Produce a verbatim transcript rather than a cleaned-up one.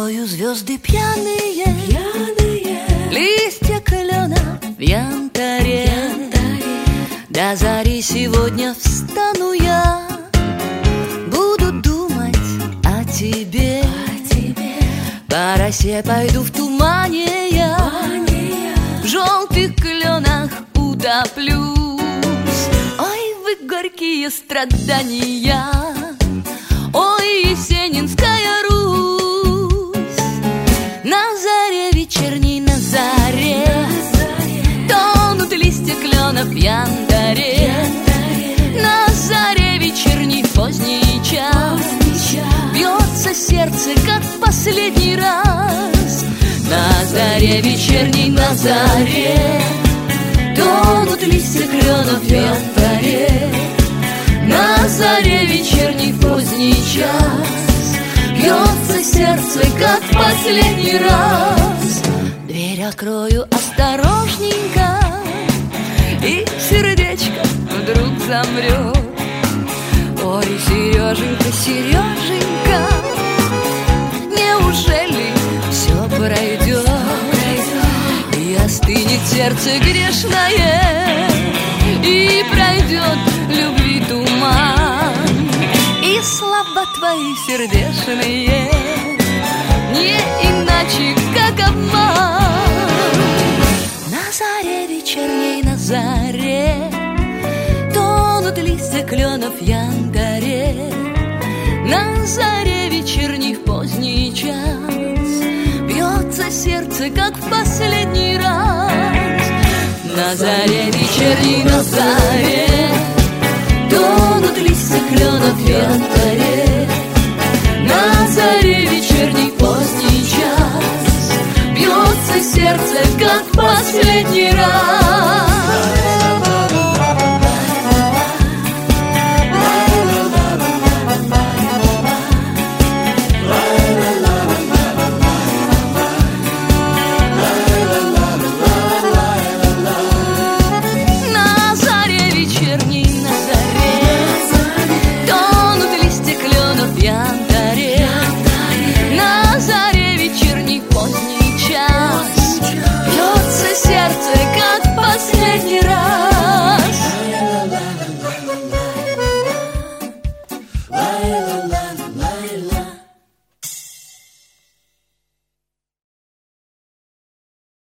тобою звезды пьяные, пьяные, листья клена в янтаре. янтаре. До зари сегодня встану я, буду думать о тебе, О тебе, по росе пойду в тумане я, Ваня, в желтых кленах утоплюсь. Ой, вы горькие страдания, ой, Есенинская Русь. На заре вечерней, на заре на заре, тонут листья клена в янтаре. янтаре. На заре вечерней, в поздний час Поздний час. бьется сердце, как в последний раз. На заре вечерней, на заре тонут листья клена в янтаре. На заре вечерней, в поздний час бьется сердце, как в последний раз. Дверь открою осторожненько, и сердечко вдруг замрет. Ой, Сереженька, Сереженька, неужели все пройдет? И остынет сердце грешное, и пройдет любви туман, и слова твои сердечные не иначе, как обман. На заре вечерней, на заре тонут листья кленов в янтаре. На заре вечерней, в поздний час бьется сердце, как в последний раз. На заре вечерней, на заре